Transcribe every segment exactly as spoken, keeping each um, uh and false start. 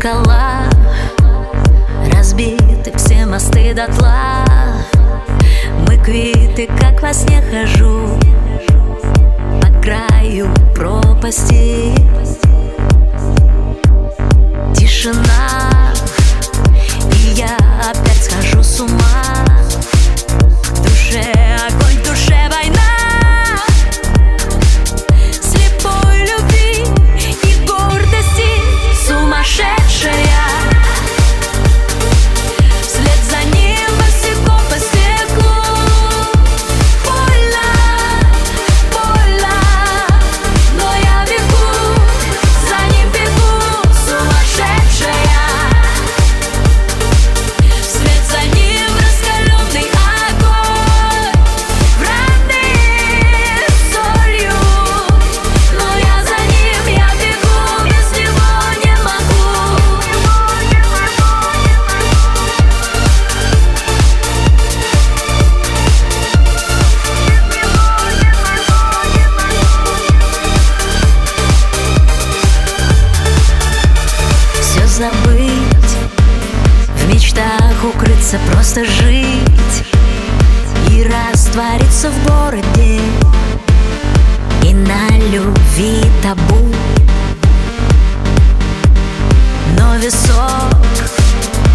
зеркала, разбиты все мосты дотла. Мы квиты, как во сне хожу по краю пропасти. Тишина, и я опять схожу с ума. В душе огонь, в душе война. Слепой любви и гордости сумасшедшая. Вслед за ним босиком по снегу. Больно, больно, но я бегу, за ним бегу, сумасшедшая. Вслед за ним раскаленный огонь, вранный солью. Но я за ним, я бегу, без него не могу. Все забыть, в мечтах укрыться, просто жить и раствориться в городе, и на любви табу. Но висок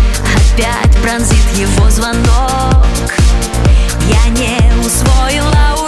опять пронзит его звонок. Я не усвоила